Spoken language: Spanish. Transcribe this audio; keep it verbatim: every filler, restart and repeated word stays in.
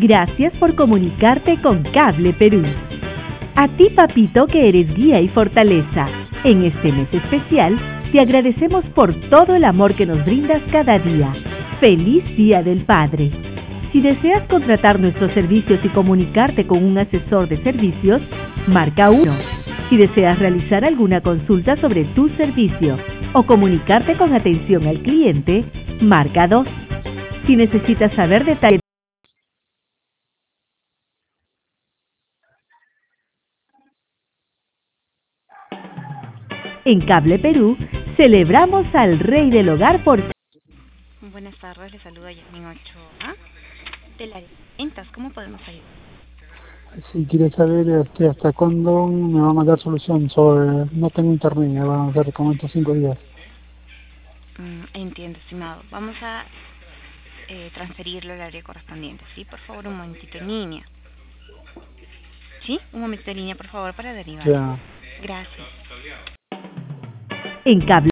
Gracias por comunicarte con Cable Perú. A ti, papito, que eres guía y fortaleza. En este mes especial, te agradecemos por todo el amor que nos brindas cada día. ¡Feliz Día del Padre! Si deseas contratar nuestros servicios y comunicarte con un asesor de servicios, marca uno. Si deseas realizar alguna consulta sobre tu servicio o comunicarte con atención al cliente, marca dos. Si necesitas saber detalles en Cable Perú, celebramos al Rey del Hogar por... Buenas tardes, le saluda Yasmin Ochoa del área de ventas. ¿Cómo podemos ayudar? Si quiere saber este, hasta cuándo me va a mandar solución sobre... No tengo internet, me van a hacer como estos cinco días. Mm, entiendo, estimado. Vamos a eh, transferirlo al área correspondiente, ¿sí? Por favor, un momentito en línea. ¿Sí? Un momentito en línea, por favor, para derivarlo. Ya. Gracias. En Cable